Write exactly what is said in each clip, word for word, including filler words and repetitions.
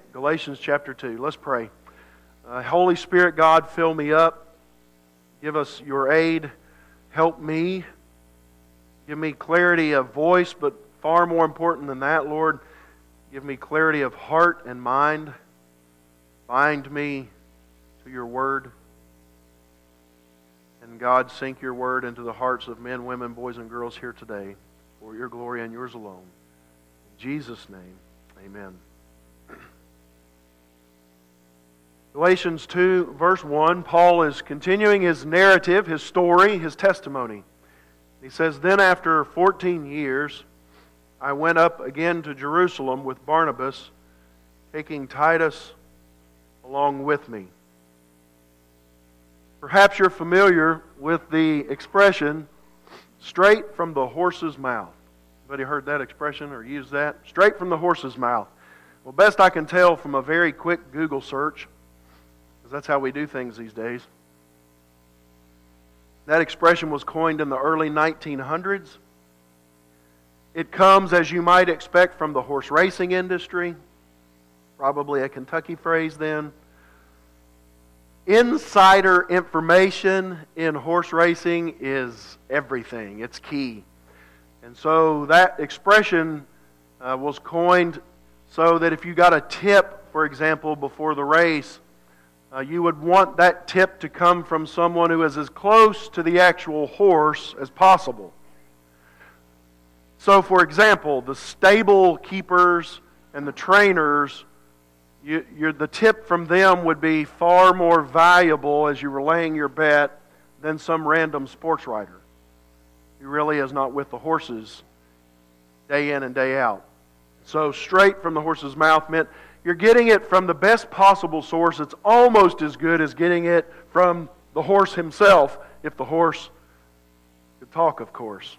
Galatians chapter two. Let's pray. Uh, Holy Spirit, God, fill me up. Give us your aid. Help me. Give me clarity of voice, but far more important than that, Lord, give me clarity of heart and mind. Bind me to your word. And God, sink your word into the hearts of men, women, boys, and girls here today for your glory and yours alone. In Jesus' name, amen. Galatians two, verse one, Paul is continuing his narrative, his story, his testimony. He says, "Then after fourteen years, I went up again to Jerusalem with Barnabas, taking Titus along with me." Perhaps you're familiar with the expression, straight from the horse's mouth. Anybody heard that expression or used that? Straight from the horse's mouth. Well, best I can tell from a very quick Google search, because that's how we do things these days, that expression was coined in the early nineteen hundreds. It comes, as you might expect, from the horse racing industry, probably a Kentucky phrase then. Insider information in horse racing is everything. It's key. And so that expression uh, was coined so that if you got a tip, for example, before the race, uh, you would want that tip to come from someone who is as close to the actual horse as possible. So, for example, the stable keepers and the trainers, You, you're, the tip from them would be far more valuable as you were laying your bet than some random sports writer who really is not with the horses day in and day out. So straight from the horse's mouth meant you're getting it from the best possible source. It's almost as good as getting it from the horse himself, if the horse could talk, of course.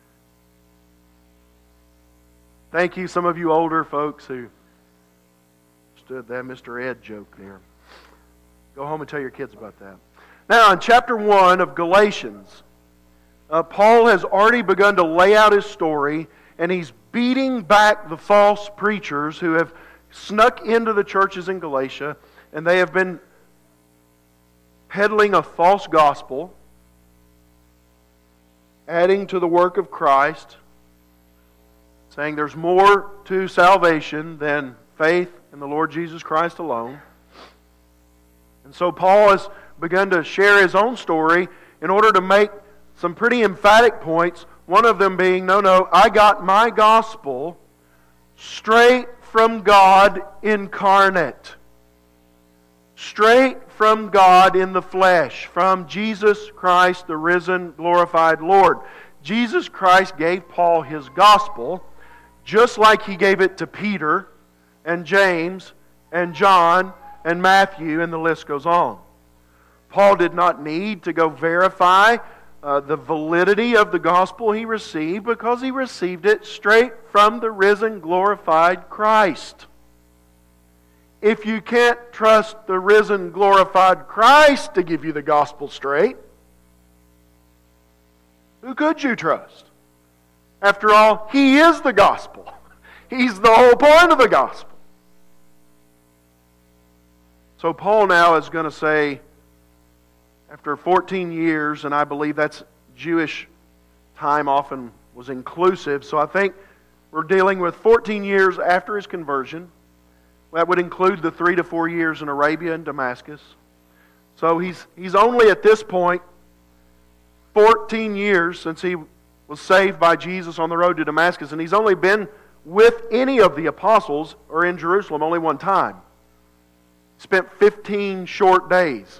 Thank you, some of you older folks who that Mister Ed joke there. Go home and tell your kids about that. Now, in chapter one of Galatians, uh, Paul has already begun to lay out his story, and he's beating back the false preachers who have snuck into the churches in Galatia, and they have been peddling a false gospel, adding to the work of Christ, saying there's more to salvation than faith in the Lord Jesus Christ alone. And so Paul has begun to share his own story in order to make some pretty emphatic points, one of them being, no, no, I got my gospel straight from God incarnate. Straight from God in the flesh, from Jesus Christ, the risen, glorified Lord. Jesus Christ gave Paul his gospel just like he gave it to Peter and James, and John, and Matthew, and the list goes on. Paul did not need to go verify uh, the validity of the gospel he received because he received it straight from the risen, glorified Christ. If you can't trust the risen, glorified Christ to give you the gospel straight, who could you trust? After all, He is the gospel. He's the whole point of the gospel. So Paul now is going to say, after fourteen years, and I believe that's Jewish time often was inclusive, so I think we're dealing with fourteen years after his conversion. That would include the three to four years in Arabia and Damascus. So he's, he's only at this point fourteen years since he was saved by Jesus on the road to Damascus, and he's only been with any of the apostles or in Jerusalem only one time. Spent fifteen short days.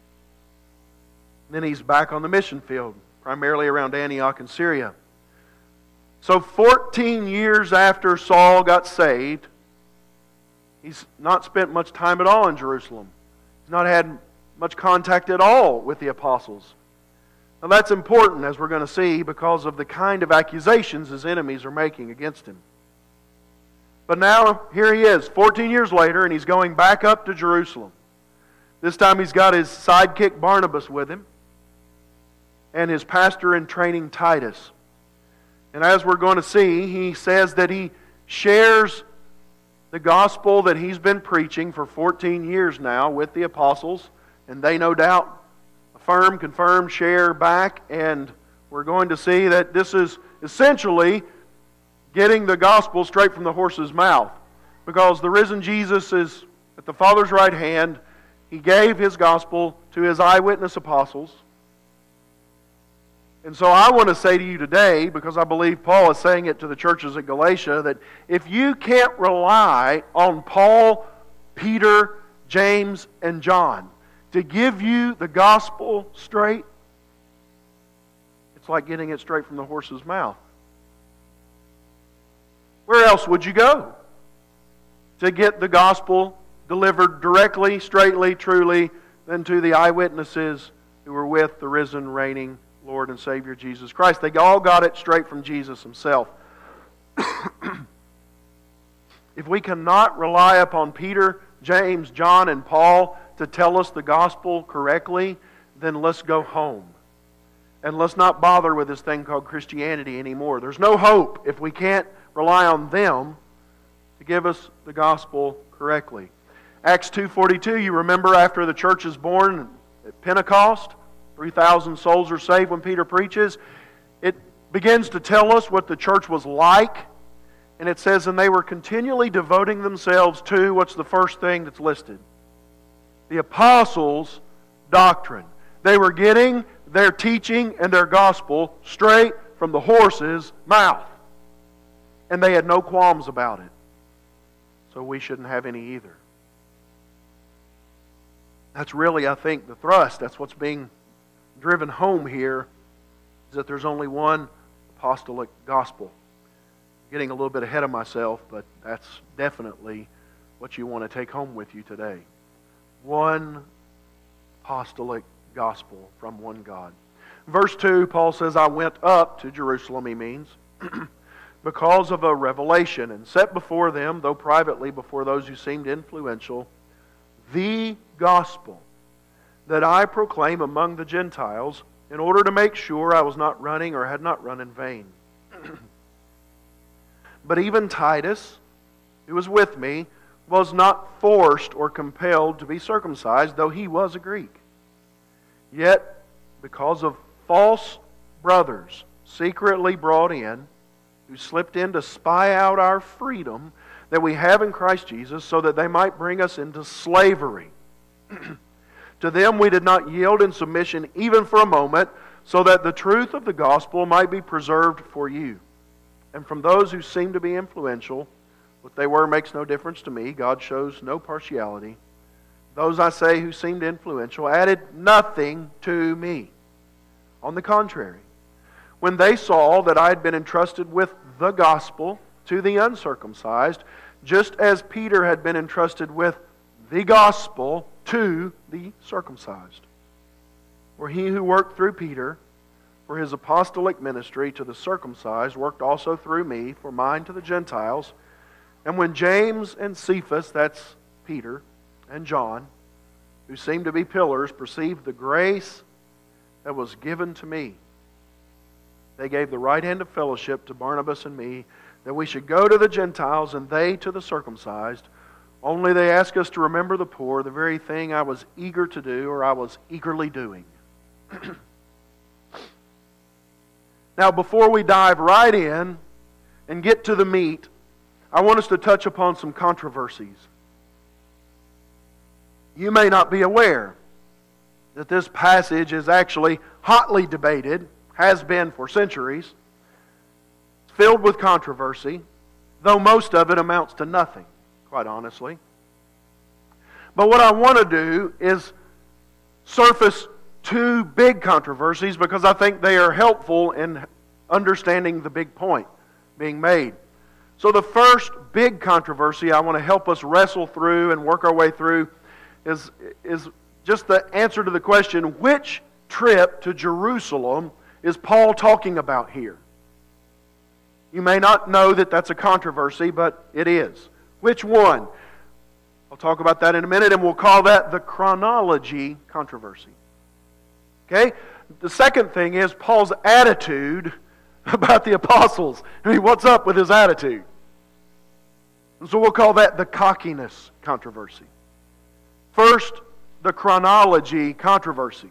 Then he's back on the mission field, primarily around Antioch and Syria. So fourteen years after Saul got saved, he's not spent much time at all in Jerusalem. He's not had much contact at all with the apostles. Now that's important, as we're going to see, because of the kind of accusations his enemies are making against him. But now, here he is, fourteen years later, and he's going back up to Jerusalem. This time he's got his sidekick Barnabas with him, and his pastor in training Titus. And as we're going to see, he says that he shares the gospel that he's been preaching for fourteen years now with the apostles, and they no doubt affirm, confirm, share back, and we're going to see that this is essentially getting the gospel straight from the horse's mouth, because the risen Jesus is at the Father's right hand. He gave His gospel to His eyewitness apostles. And so I want to say to you today, because I believe Paul is saying it to the churches at Galatia, that if you can't rely on Paul, Peter, James, and John to give you the gospel straight, it's like getting it straight from the horse's mouth. Where else would you go to get the gospel delivered directly, straightly, truly, than to the eyewitnesses who were with the risen, reigning Lord and Savior Jesus Christ? They all got it straight from Jesus Himself. If we cannot rely upon Peter, James, John, and Paul to tell us the gospel correctly, then let's go home. And let's not bother with this thing called Christianity anymore. There's no hope if we can't rely on them to give us the gospel correctly. Acts two forty-two, you remember after the church is born at Pentecost, three thousand souls are saved when Peter preaches. It begins to tell us what the church was like. And it says, and they were continually devoting themselves to, what's the first thing that's listed? The apostles' doctrine. They were getting their teaching and their gospel straight from the horse's mouth. And they had no qualms about it. So we shouldn't have any either. That's really, I think, the thrust. That's what's being driven home here, is that there's only one apostolic gospel. Getting a little bit ahead of myself, but that's definitely what you want to take home with you today. One apostolic gospel from one God. Verse two, Paul says, I went up to Jerusalem, he means, because of a revelation, and set before them, though privately before those who seemed influential, the gospel that I proclaim among the Gentiles, in order to make sure I was not running or had not run in vain. But even Titus, who was with me, was not forced or compelled to be circumcised, though he was a Greek. Yet, because of false brothers secretly brought in, who slipped in to spy out our freedom that we have in Christ Jesus, so that they might bring us into slavery. To them we did not yield in submission even for a moment, so that the truth of the gospel might be preserved for you. And from those who seem to be influential, what they were makes no difference to me. God shows no partiality. Those, I say, who seemed influential added nothing to me. On the contrary, when they saw that I had been entrusted with the gospel to the uncircumcised, just as Peter had been entrusted with the gospel to the circumcised. For he who worked through Peter for his apostolic ministry to the circumcised worked also through me for mine to the Gentiles. And when James and Cephas, that's Peter and John, who seemed to be pillars, perceived the grace that was given to me, they gave the right hand of fellowship to Barnabas and me, that we should go to the Gentiles and they to the circumcised. Only they asked us to remember the poor, the very thing I was eager to do, or I was eagerly doing. Now, before we dive right in and get to the meat, I want us to touch upon some controversies. You may not be aware that this passage is actually hotly debated, has been for centuries. It's filled with controversy, though most of it amounts to nothing, quite honestly. But what I want to do is surface two big controversies, because I think they are helpful in understanding the big point being made. So the first big controversy I want to help us wrestle through and work our way through is, is just the answer to the question, which trip to Jerusalem is Paul talking about here? You may not know that that's a controversy, but it is. Which one? I'll talk about that in a minute, and we'll call that the chronology controversy. Okay? The second thing is Paul's attitude about the apostles. I mean, what's up with his attitude? And so we'll call that the cockiness controversy. First, the chronology controversy.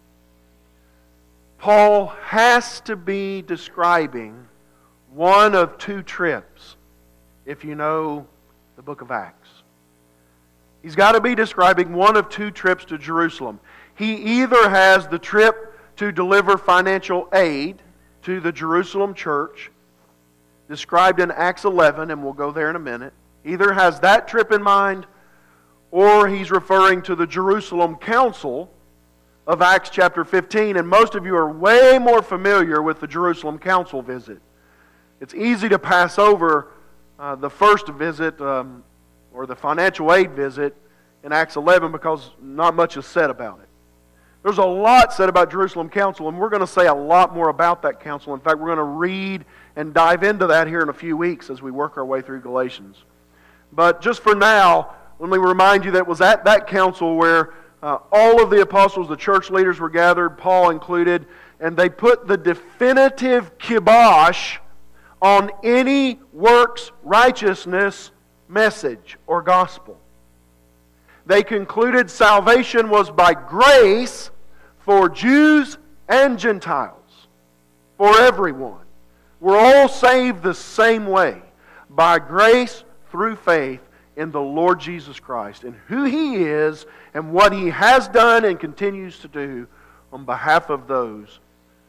Paul has to be describing one of two trips, if you know the book of Acts. He's got to be describing one of two trips to Jerusalem. He either has the trip to deliver financial aid to the Jerusalem church, described in Acts eleven, and we'll go there in a minute. Either has that trip in mind, or he's referring to the Jerusalem Council of Acts chapter fifteen, and most of you are way more familiar with the Jerusalem Council visit. It's easy to pass over uh, the first visit, um, or the financial aid visit in Acts eleven, because not much is said about it. There's a lot said about Jerusalem Council, and we're going to say a lot more about that council. In fact, we're going to read and dive into that here in a few weeks as we work our way through Galatians. But just for now, let me remind you that it was at that council where uh, all of the apostles, the church leaders were gathered, Paul included, and they put the definitive kibosh on any works righteousness message or gospel. They concluded salvation was by grace for Jews and Gentiles, for everyone. We're all saved the same way, by grace through faith in the Lord Jesus Christ, and who He is and what He has done and continues to do on behalf of those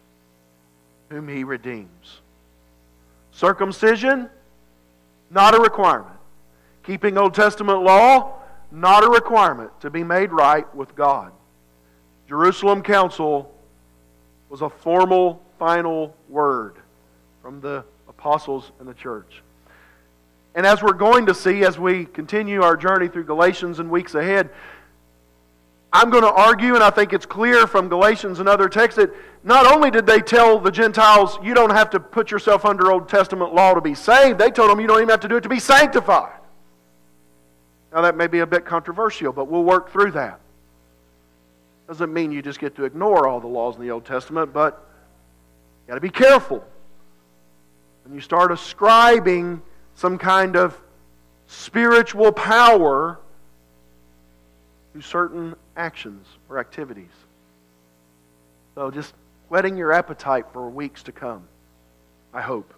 whom He redeems. Circumcision, not a requirement. Keeping Old Testament law, not a requirement to be made right with God. Jerusalem Council was a formal, final word from the apostles and the church. And as we're going to see as we continue our journey through Galatians in weeks ahead, I'm going to argue, and I think it's clear from Galatians and other texts, that not only did they tell the Gentiles, you don't have to put yourself under Old Testament law to be saved, they told them you don't even have to do it to be sanctified. Now that may be a bit controversial, but we'll work through that. Doesn't mean you just get to ignore all the laws in the Old Testament, but you got to be careful when you start ascribing some kind of spiritual power to certain actions or activities. So just whetting your appetite for weeks to come, I hope.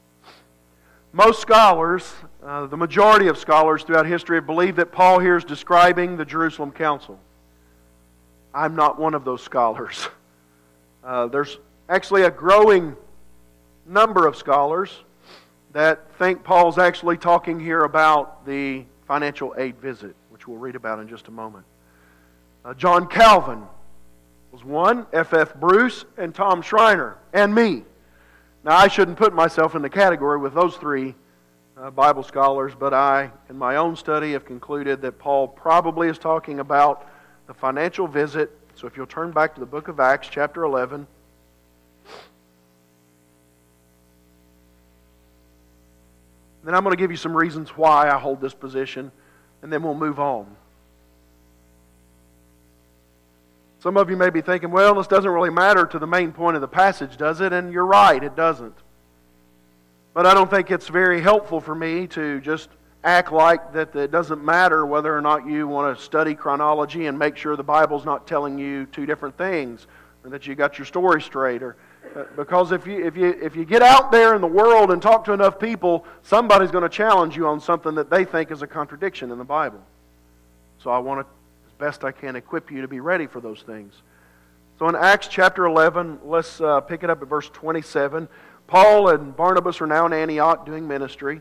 Most scholars, uh, the majority of scholars throughout history, have believed that Paul here is describing the Jerusalem Council. I'm not one of those scholars. Uh, there's actually a growing number of scholars that think Paul's actually talking here about the financial aid visit, which we'll read about in just a moment. Uh, John Calvin was one, F F Bruce, and Tom Schreiner, and me. Now, I shouldn't put myself in the category with those three uh, Bible scholars, but I, in my own study, have concluded that Paul probably is talking about the financial visit. So if you'll turn back to the book of Acts, chapter eleven. Then I'm going to give you some reasons why I hold this position, and then we'll move on. Some of you may be thinking, well, this doesn't really matter to the main point of the passage, does it? And you're right, it doesn't. But I don't think it's very helpful for me to just act like that it doesn't matter whether or not you want to study chronology and make sure the Bible's not telling you two different things, or that you got your story straight. Or uh, because if you if you if you get out there in the world and talk to enough people, somebody's going to challenge you on something that they think is a contradiction in the Bible. So I want to, as best I can, equip you to be ready for those things. So in Acts chapter eleven, let's uh, pick it up at verse twenty-seven. Paul and Barnabas are now in Antioch doing ministry.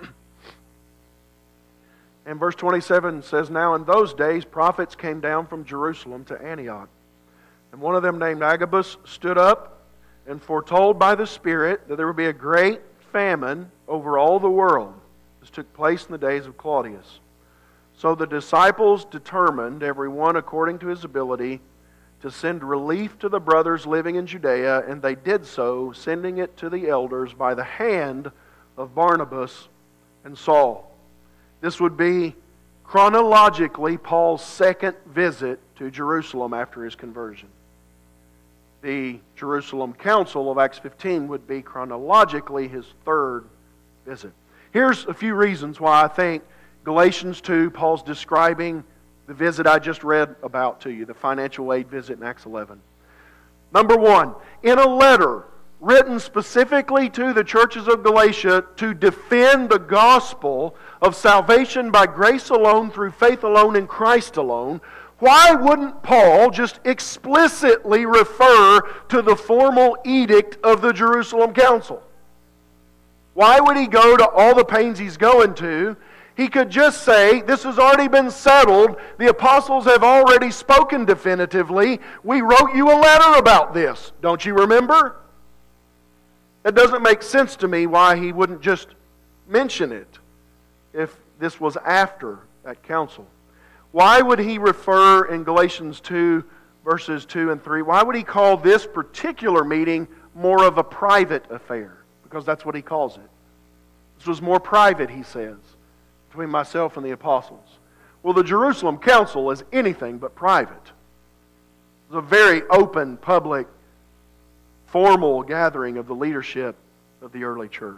And verse twenty-seven says, now in those days prophets came down from Jerusalem to Antioch. And one of them named Agabus stood up and foretold by the Spirit that there would be a great famine over all the world. This took place in the days of Claudius. So the disciples determined, every one according to his ability, to send relief to the brothers living in Judea, and they did so, sending it to the elders by the hand of Barnabas and Saul. This would be chronologically Paul's second visit to Jerusalem after his conversion. The Jerusalem Council of Acts fifteen would be chronologically his third visit. Here's a few reasons why I think Galatians two, Paul's describing the visit I just read about to you, the financial aid visit in Acts eleven. Number one, in a letter written specifically to the churches of Galatia to defend the gospel of salvation by grace alone, through faith alone, in Christ alone, why wouldn't Paul just explicitly refer to the formal edict of the Jerusalem Council? Why would he go to all the pains he's going to? He could just say, this has already been settled. The apostles have already spoken definitively. We wrote you a letter about this. Don't you remember? It doesn't make sense to me why he wouldn't just mention it if this was after that council. Why would he refer in Galatians two, verses two and three, why would he call this particular meeting more of a private affair? Because that's what he calls it. This was more private, he says, between myself and the apostles. Well, the Jerusalem Council is anything but private. It's a very open, public, formal gathering of the leadership of the early church.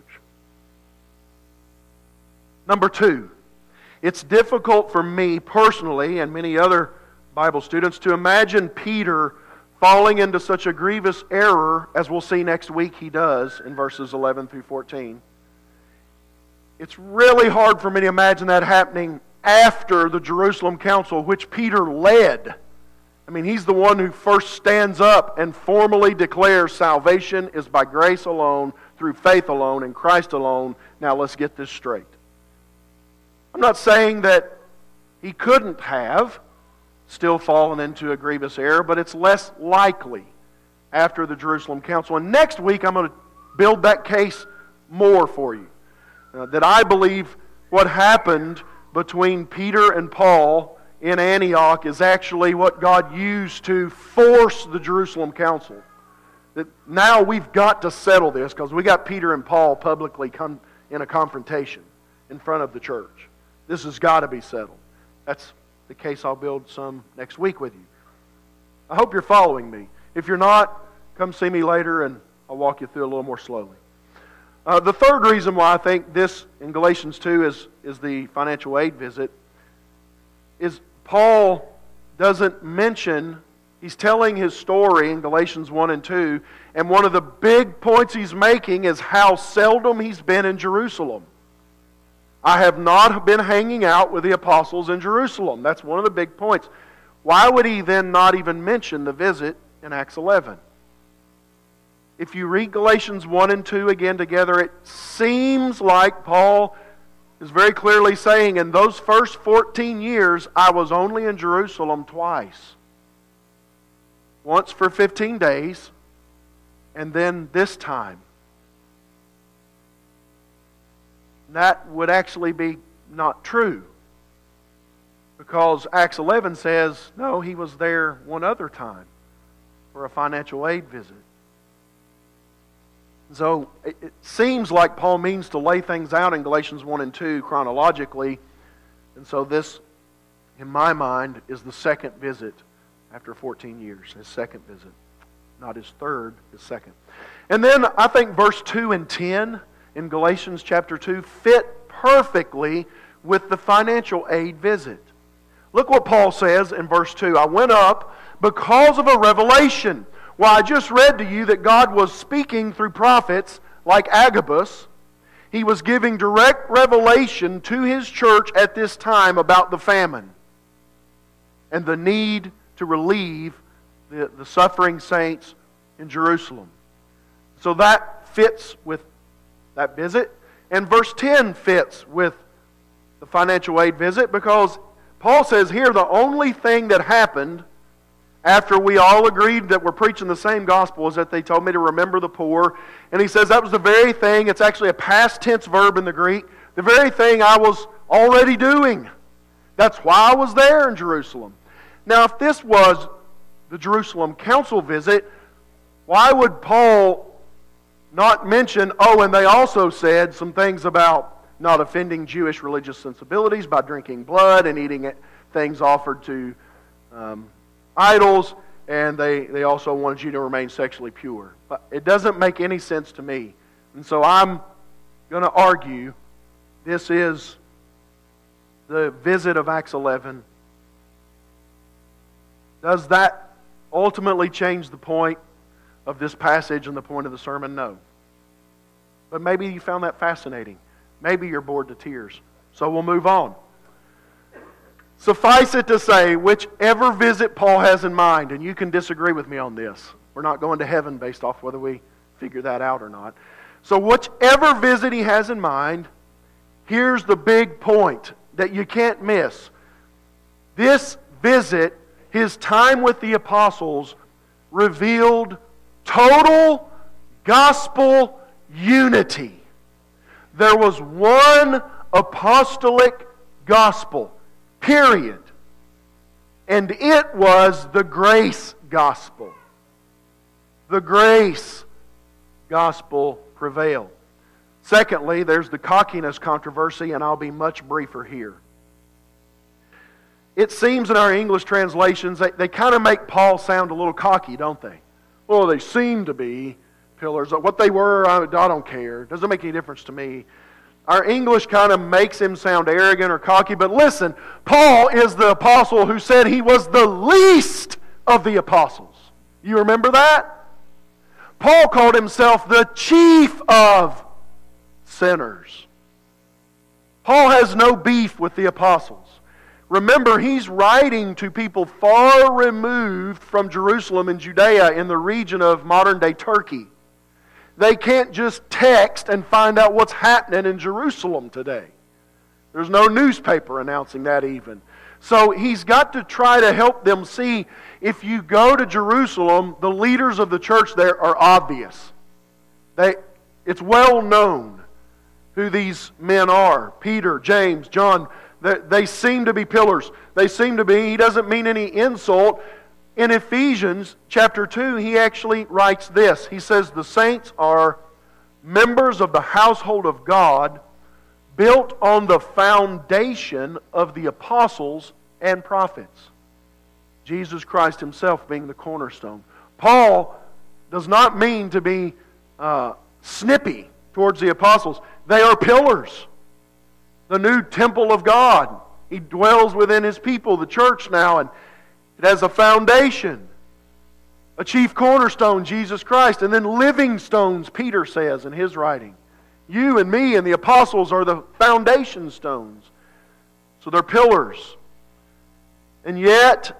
Number two, it's difficult for me personally and many other Bible students to imagine Peter falling into such a grievous error as we'll see next week he does in verses eleven through fourteen. It's really hard for me to imagine that happening after the Jerusalem Council, which Peter led. I mean, he's the one who first stands up and formally declares salvation is by grace alone, through faith alone, in Christ alone. Now let's get this straight. I'm not saying that he couldn't have still fallen into a grievous error, but it's less likely after the Jerusalem Council. And next week I'm going to build that case more for you. Uh, that I believe what happened between Peter and Paul in Antioch is actually what God used to force the Jerusalem Council. That now we've got to settle this because we got Peter and Paul publicly come in a confrontation in front of the church. This has got to be settled. That's the case I'll build some next week with you. I hope you're following me. If you're not, come see me later and I'll walk you through a little more slowly. Uh, the third reason why I think this in Galatians two is, is the financial aid visit is Paul doesn't mention, he's telling his story in Galatians one and two, and one of the big points he's making is how seldom he's been in Jerusalem. I have not been hanging out with the apostles in Jerusalem. That's one of the big points. Why would he then not even mention the visit in Acts eleven? If you read Galatians one and two again together, it seems like Paul is very clearly saying, in those first fourteen years, I was only in Jerusalem twice. Once for fifteen days, and then this time. That would actually be not true. Because Acts eleven says, no, he was there one other time for a financial aid visit. So it seems like Paul means to lay things out in Galatians one and two chronologically. And so this, in my mind, is the second visit after fourteen years. His second visit. Not his third, his second. And then I think verse two and ten in Galatians chapter two fit perfectly with the financial aid visit. Look what Paul says in verse two. I went up because of a revelation. Well, I just read to you that God was speaking through prophets like Agabus. He was giving direct revelation to his church at this time about the famine and the need to relieve the, the suffering saints in Jerusalem. So that fits with that visit. And verse ten fits with the financial aid visit because Paul says here the only thing that happened after we all agreed that we're preaching the same gospel is that they told me to remember the poor. And he says that was the very thing, it's actually a past tense verb in the Greek, the very thing I was already doing. That's why I was there in Jerusalem. Now if this was the Jerusalem Council visit, why would Paul not mention, oh, and they also said some things about not offending Jewish religious sensibilities by drinking blood and eating things offered to um, idols, and they, they also wanted you to remain sexually pure. But it doesn't make any sense to me. And so I'm going to argue This is the visit of Acts eleven. Does that ultimately change the point of this passage and the point of the sermon? No. But maybe you found that fascinating. Maybe you're bored to tears. So we'll move on. Suffice it to say, whichever visit Paul has in mind, and you can disagree with me on this. We're not going to heaven based off whether we figure that out or not. So whichever visit he has in mind, here's the big point that you can't miss. This visit, his time with the apostles, revealed total gospel unity. There was one apostolic gospel, period. And it was the grace gospel. The grace gospel prevailed. Secondly, there's the cockiness controversy, and I'll be much briefer here. It seems in our English translations, they, they kind of make Paul sound a little cocky, don't they? Well, they seem to be pillars. What they were, I, I don't care. It doesn't make any difference to me. Our English kind of makes him sound arrogant or cocky, but listen, Paul is the apostle who said he was the least of the apostles. You remember that? Paul called himself the chief of sinners. Paul has no beef with the apostles. Remember, he's writing to people far removed from Jerusalem and Judea in the region of modern-day Turkey. They can't just text and find out what's happening in Jerusalem today. There's no newspaper announcing that even. So he's got to try to help them see, if you go to Jerusalem, the leaders of the church there are obvious. They, it's well known who these men are. Peter, James, John, they, they seem to be pillars. They seem to be, he doesn't mean any insult. In Ephesians chapter two, he actually writes this. He says, the saints are members of the household of God, built on the foundation of the apostles and prophets. Jesus Christ himself being the cornerstone. Paul does not mean to be uh, snippy towards the apostles. They are pillars. The new temple of God. He dwells within his people, the church now, and it has a foundation. A chief cornerstone, Jesus Christ. And then living stones, Peter says in his writing. You and me and the apostles are the foundation stones. So they're pillars. And yet,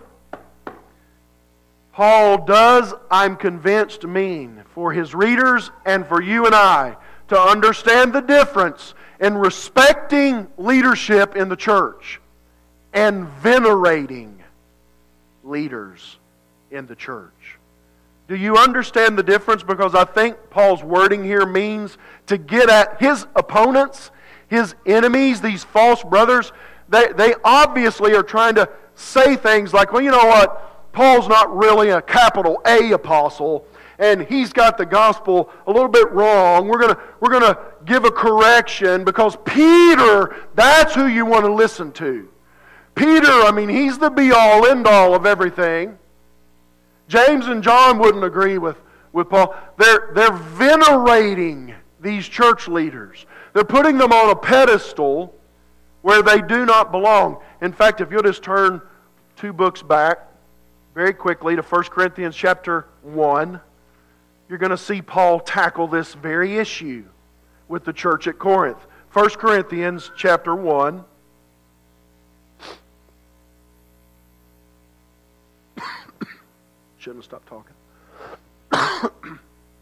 Paul does, I'm convinced, mean for his readers and for you and I to understand the difference in respecting leadership in the church and venerating leaders in the church. Do you understand the difference? Because I think Paul's wording here means to get at his opponents, his enemies, these false brothers. They, they obviously are trying to say things like, well, you know what? Paul's not really a capital A apostle, and he's got the gospel a little bit wrong. We're going to we're going to give a correction because Peter, that's who you want to listen to. Peter, I mean, he's the be-all, end-all of everything. James and John wouldn't agree with, with Paul. They're, they're venerating these church leaders. They're putting them on a pedestal where they do not belong. In fact, if you'll just turn two books back very quickly to First Corinthians chapter one, you're going to see Paul tackle this very issue with the church at Corinth. First Corinthians chapter one. Shouldn't have stopped talking.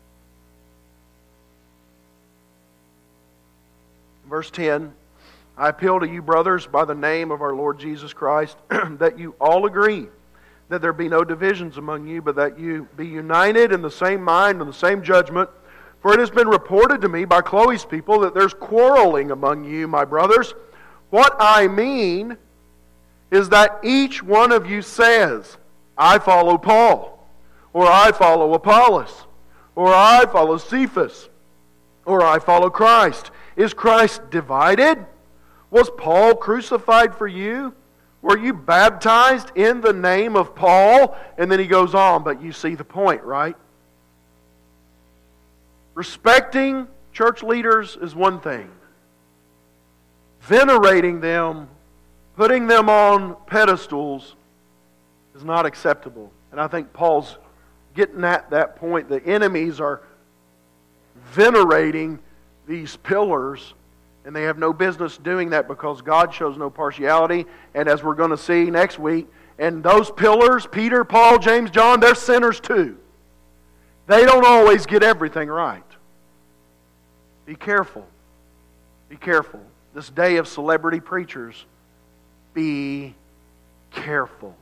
Verse ten, I appeal to you, brothers, by the name of our Lord Jesus Christ, that you all agree, that there be no divisions among you, but that you be united in the same mind and the same judgment. For it has been reported to me by Chloe's people that there's quarreling among you, my brothers. What I mean is that each one of you says, I follow Paul, or I follow Apollos, or I follow Cephas, or I follow Christ. Is Christ divided? Was Paul crucified for you? Were you baptized in the name of Paul? And then he goes on, but you see the point, right? Respecting church leaders is one thing. venerating them, putting them on pedestals is not acceptable. And I think Paul's getting at that point. The enemies are venerating these pillars, and they have no business doing that because God shows no partiality. And as we're going to see next week, and those pillars, Peter, Paul, James, John, they're sinners too. They don't always get everything right. Be careful. Be careful. This day of celebrity preachers, be careful.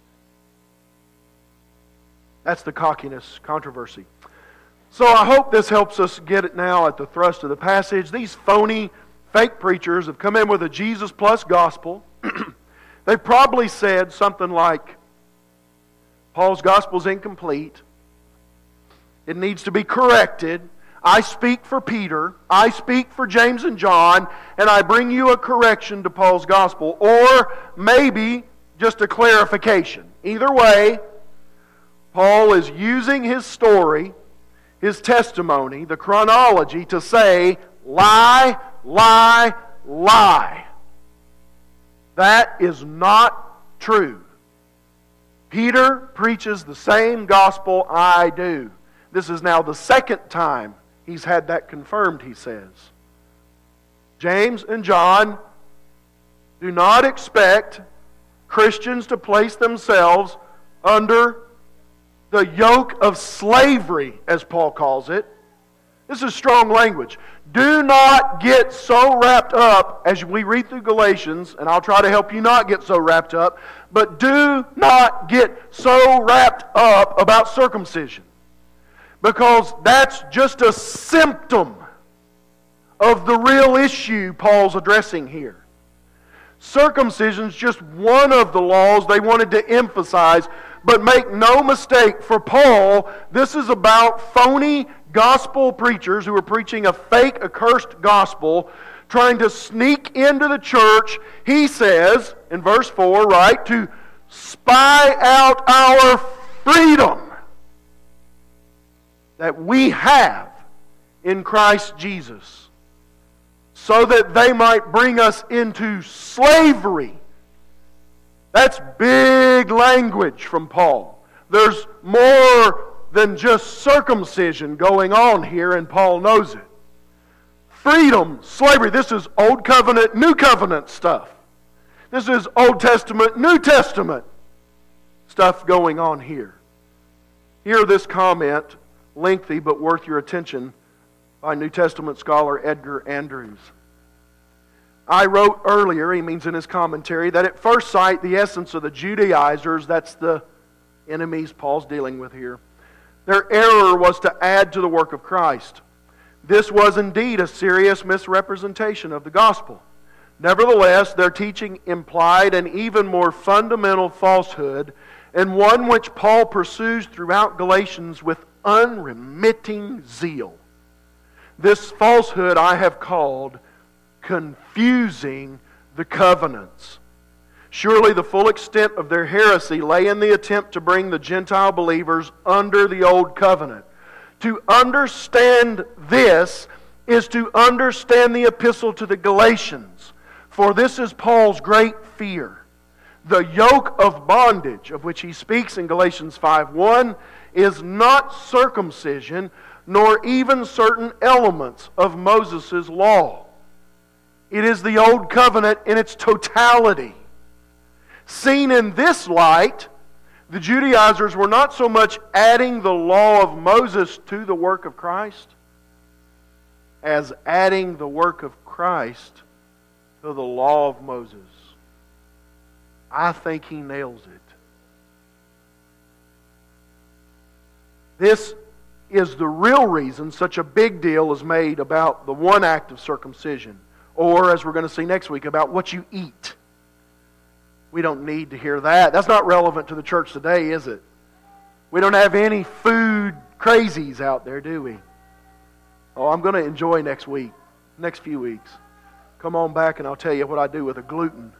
That's the cockiness controversy. So I hope this helps us get it now at the thrust of the passage. These phony, fake preachers have come in with a Jesus plus gospel. They've probably said something like, Paul's gospel is incomplete. It needs to be corrected. I speak for Peter, I speak for James and John, and I bring you a correction to Paul's gospel. Or maybe just a clarification. Either way, Paul is using his story, his testimony, the chronology to say, lie, lie, lie. That is not true. Peter preaches the same gospel I do. This is now the second time he's had that confirmed, he says. James and John do not expect Christians to place themselves under the yoke of slavery, as Paul calls it. This is strong language. Do not get so wrapped up as we read through Galatians, and I'll try to help you not get so wrapped up, but do not get so wrapped up about circumcision. Because that's just a symptom of the real issue Paul's addressing here. Circumcision is just one of the laws they wanted to emphasize, but make no mistake, for Paul, this is about phony gospel preachers who are preaching a fake, accursed gospel, trying to sneak into the church, he says, in verse four, right, to spy out our freedom that we have in Christ Jesus, so that they might bring us into slavery. That's big language from Paul. There's more than just circumcision going on here, and Paul knows it. Freedom, slavery, this is Old Covenant, New Covenant stuff. This is Old Testament, New Testament stuff going on here. Hear this comment, lengthy but worth your attention, by New Testament scholar Edgar Andrews. I wrote earlier, he means in his commentary, that at first sight the essence of the Judaizers, that's the enemies Paul's dealing with here, their error was to add to the work of Christ. This was indeed a serious misrepresentation of the gospel. Nevertheless, their teaching implied an even more fundamental falsehood, and one which Paul pursues throughout Galatians with unremitting zeal. This falsehood I have called confusing the covenants. Surely the full extent of their heresy lay in the attempt to bring the Gentile believers under the old covenant. To understand this is to understand the epistle to the Galatians, for this is Paul's great fear. The yoke of bondage of which he speaks in Galatians five one is not circumcision, nor even certain elements of Moses' law. It is the old covenant in its totality. Seen in this light, the Judaizers were not so much adding the law of Moses to the work of Christ as adding the work of Christ to the law of Moses. I think he nails it. This is the real reason such a big deal is made about the one act of circumcision. Or, as we're going to see next week, about what you eat. We don't need to hear that. That's not relevant to the church today, is it? We don't have any food crazies out there, do we? Oh, I'm going to enjoy next week, next few weeks. Come on back and I'll tell you what I do with a gluten.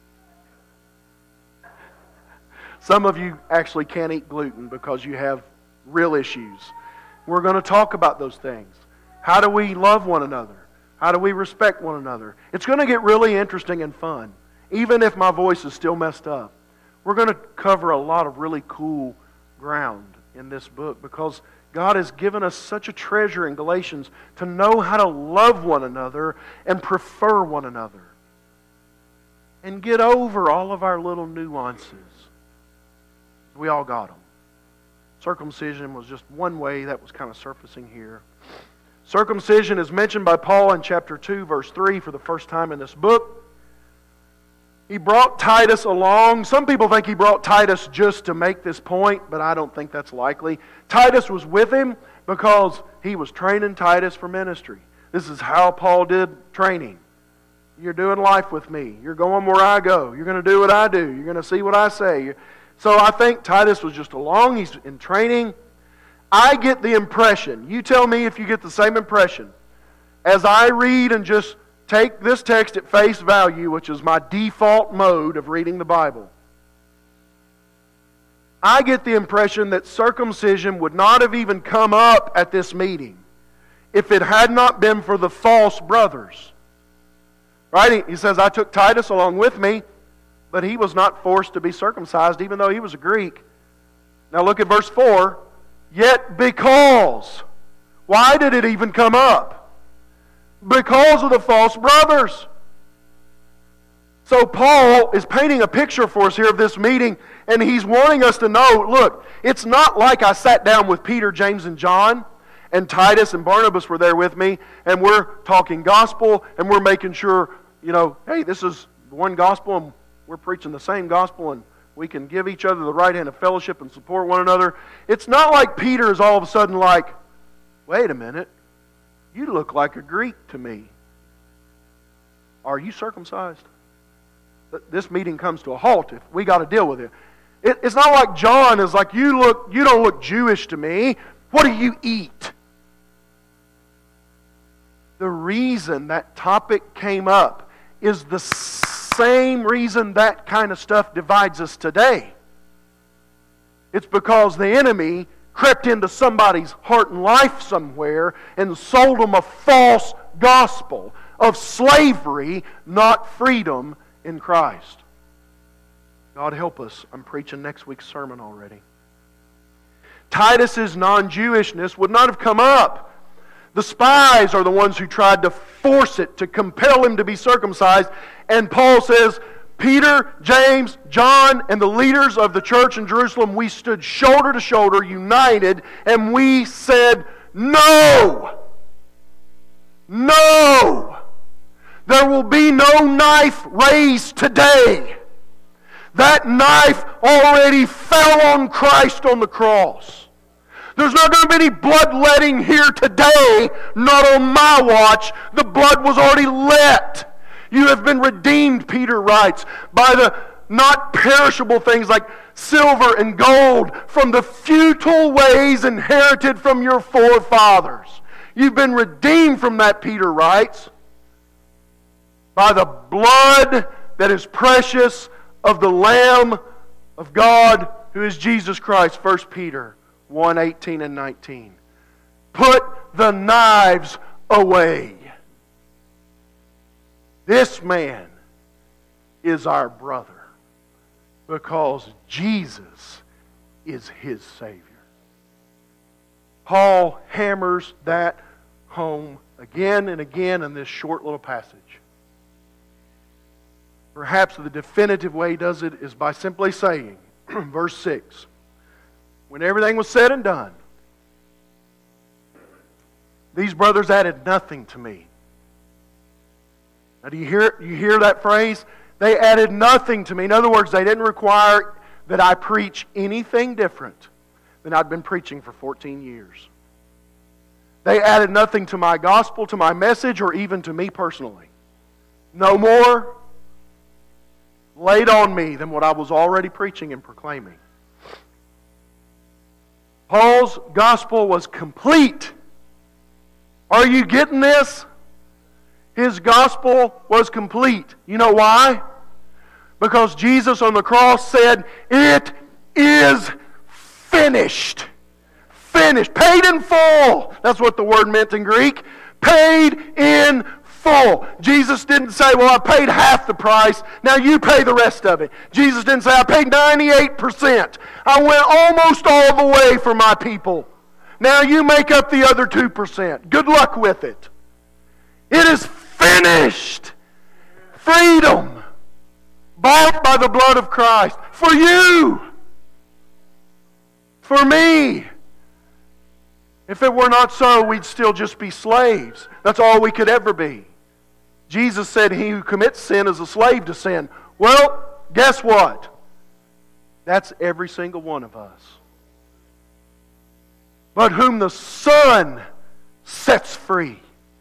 Some of you actually can't eat gluten because you have real issues. We're going to talk about those things. How do we love one another? How do we respect one another? It's going to get really interesting and fun. Even if my voice is still messed up. We're going to cover a lot of really cool ground in this book because God has given us such a treasure in Galatians to know how to love one another and prefer one another. And get over all of our little nuances. We all got them. Circumcision was just one way that was kind of surfacing here. Circumcision is mentioned by Paul in chapter two, verse three for the first time in this book. He brought Titus along. Some people think he brought Titus just to make this point, but I don't think that's likely. Titus was with him because he was training Titus for ministry. This is how Paul did training. You're doing life with me. You're going where I go. You're going to do what I do. You're going to see what I say. So I think Titus was just along. He's in training. I get the impression, you tell me if you get the same impression, as I read and just take this text at face value, which is my default mode of reading the Bible. I get the impression that circumcision would not have even come up at this meeting if it had not been for the false brothers. Right? He says, I took Titus along with me, but he was not forced to be circumcised, even though he was a Greek. Now look at verse four. Yet because. Why did it even come up? Because of the false brothers. So Paul is painting a picture for us here of this meeting, and he's wanting us to know, look, it's not like I sat down with Peter, James, and John, and Titus and Barnabas were there with me, and we're talking gospel, and we're making sure, you know, hey, this is one gospel, and we're preaching the same gospel, and we can give each other the right hand of fellowship and support one another. It's not like Peter is all of a sudden like, wait a minute, you look like a Greek to me. Are you circumcised? This meeting comes to a halt if we got to deal with it. it. It's not like John is like, you look, you don't look Jewish to me. What do you eat? The reason that topic came up is the same reason that kind of stuff divides us today. It's because the enemy crept into somebody's heart and life somewhere and sold them a false gospel of slavery, not freedom in Christ. God help us. I'm preaching next week's sermon already. Titus's non-Jewishness would not have come up. The spies are the ones who tried to force it, to compel him to be circumcised. And Paul says, Peter, James, John, and the leaders of the church in Jerusalem, we stood shoulder to shoulder, united, and we said, no! No! There will be no knife raised today. That knife already fell on Christ on the cross. There's not going to be any bloodletting here today, not on my watch. The blood was already let. You have been redeemed, Peter writes, by the not perishable things like silver and gold from the futile ways inherited from your forefathers. You've been redeemed from that, Peter writes, by the blood that is precious of the Lamb of God, who is Jesus Christ. First Peter one, eighteen and nineteen. Put the knives away. This man is our brother because Jesus is his Savior. Paul hammers that home again and again in this short little passage. Perhaps the definitive way he does it is by simply saying, verse six, when everything was said and done, these brothers added nothing to me. Now do you hear, you hear that phrase? They added nothing to me. In other words, they didn't require that I preach anything different than I'd been preaching for fourteen years. They added nothing to my gospel, to my message, or even to me personally. No more laid on me than what I was already preaching and proclaiming. Paul's gospel was complete. Are you getting this? His gospel was complete. You know why? Because Jesus on the cross said, it is finished. Finished. Paid in full. That's what the word meant in Greek. Paid in full. Jesus didn't say, well, I paid half the price, now you pay the rest of it. Jesus didn't say, I paid ninety-eight percent. I went almost all the way for my people. Now you make up the other two percent. Good luck with it. It is finished. Freedom. Bought by the blood of Christ. For you. For me. If it were not so, we'd still just be slaves. That's all we could ever be. Jesus said, he who commits sin is a slave to sin. Well, guess what? That's every single one of us. But whom the Son sets free.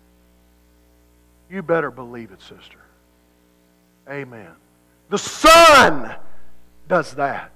You better believe it, sister. Amen. The Son does that.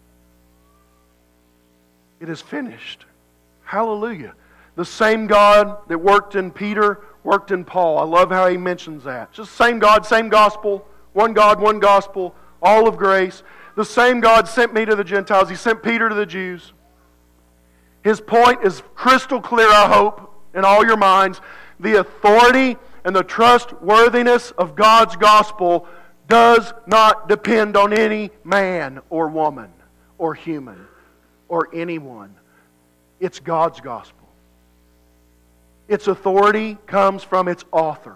It is finished. Hallelujah. The same God that worked in Peter worked in Paul. I love how he mentions that. Just same God, same gospel. One God, one gospel. All of grace. The same God sent me to the Gentiles. He sent Peter to the Jews. His point is crystal clear, I hope, in all your minds. The authority and the trustworthiness of God's gospel does not depend on any man or woman or human or anyone. It's God's gospel. Its authority comes from its author.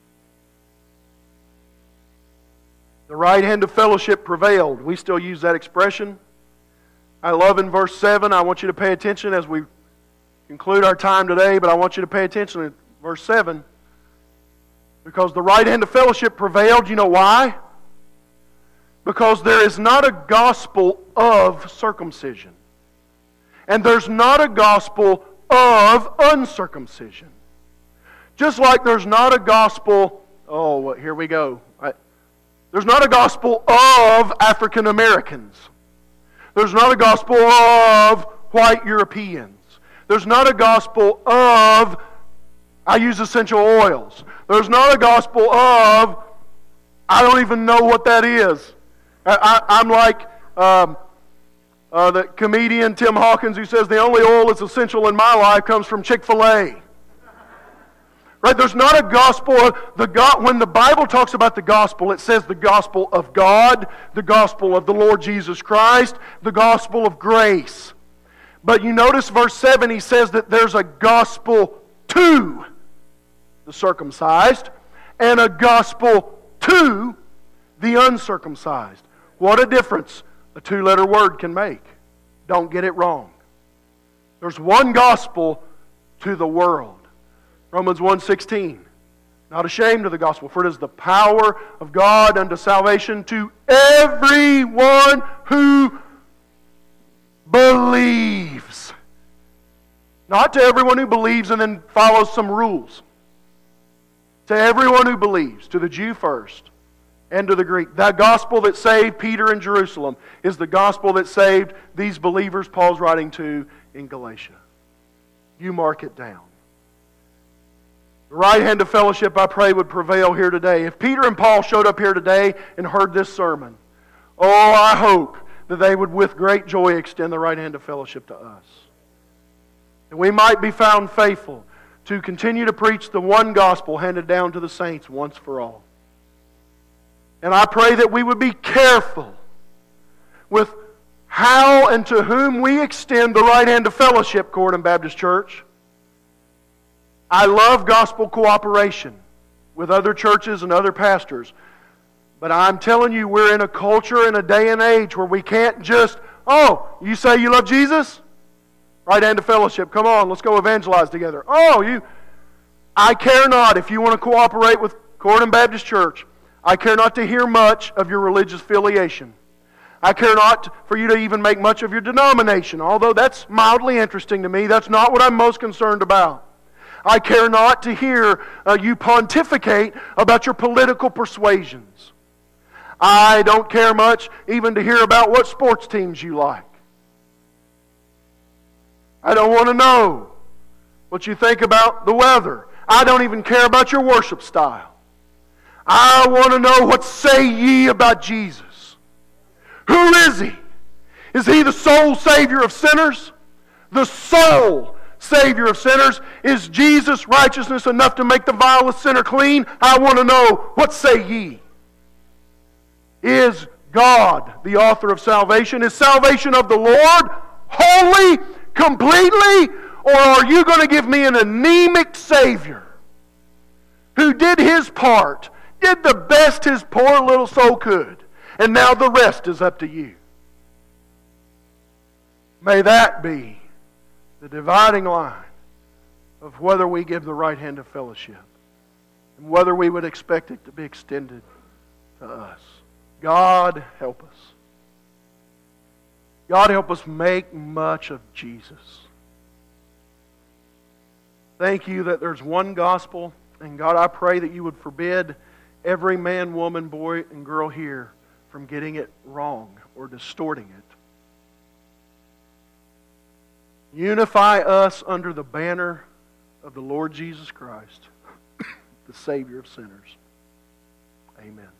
The right hand of fellowship prevailed. We still use that expression. I love in verse seven, I want you to pay attention as we conclude our time today, but I want you to pay attention in verse seven. Because the right hand of fellowship prevailed. You know why? Because there is not a gospel of circumcision. And there's not a gospel of uncircumcision. Just like there's not a gospel, oh, here we go. I, there's not a gospel of African Americans. There's not a gospel of white Europeans. There's not a gospel of, I use essential oils. There's not a gospel of, I don't even know what that is. I, I, I'm like um, uh, the comedian Tim Hawkins who says the only oil that's essential in my life comes from Chick-fil-A. Right? There's not a gospel. The God, when the Bible talks about the gospel, it says the gospel of God, the gospel of the Lord Jesus Christ, the gospel of grace. But you notice verse seven, he says that there's a gospel to the circumcised and a gospel to the uncircumcised. What a difference a two-letter word can make. Don't get it wrong. There's one gospel to the world. Romans one sixteen. Not ashamed of the gospel, for it is the power of God unto salvation to everyone who believes. Not to everyone who believes and then follows some rules. To everyone who believes, to the Jew first, and to the Greek. That gospel that saved Peter in Jerusalem is the gospel that saved these believers Paul's writing to in Galatia. You mark it down. The right hand of fellowship, I pray, would prevail here today. If Peter and Paul showed up here today and heard this sermon, oh, I hope that they would with great joy extend the right hand of fellowship to us. And we might be found faithful to continue to preach the one gospel handed down to the saints once for all. And I pray that we would be careful with how and to whom we extend the right hand of fellowship, Corydon Baptist Church. I love gospel cooperation with other churches and other pastors. But I'm telling you, we're in a culture and a day and age where we can't just, oh, you say you love Jesus? Right hand of fellowship. Come on, let's go evangelize together. Oh, you, I care not if you want to cooperate with Corydon Baptist Church. I care not to hear much of your religious affiliation. I care not for you to even make much of your denomination, although that's mildly interesting to me. That's not what I'm most concerned about. I care not to hear uh, you pontificate about your political persuasions. I don't care much even to hear about what sports teams you like. I don't want to know what you think about the weather. I don't even care about your worship style. I want to know what say ye about Jesus. Who is He? Is He the sole Savior of sinners? The sole Savior of sinners? Is Jesus' righteousness enough to make the vilest sinner clean? I want to know, what say ye? Is God the author of salvation? Is salvation of the Lord wholly, completely? Or are you going to give me an anemic Savior who did His part, did the best His poor little soul could, and now the rest is up to you? May that be the dividing line of whether we give the right hand of fellowship and whether we would expect it to be extended to us. God help us. God help us make much of Jesus. Thank you that there's one gospel, and God, I pray that you would forbid every man, woman, boy, and girl here from getting it wrong or distorting it. Unify us under the banner of the Lord Jesus Christ, the Savior of sinners. Amen.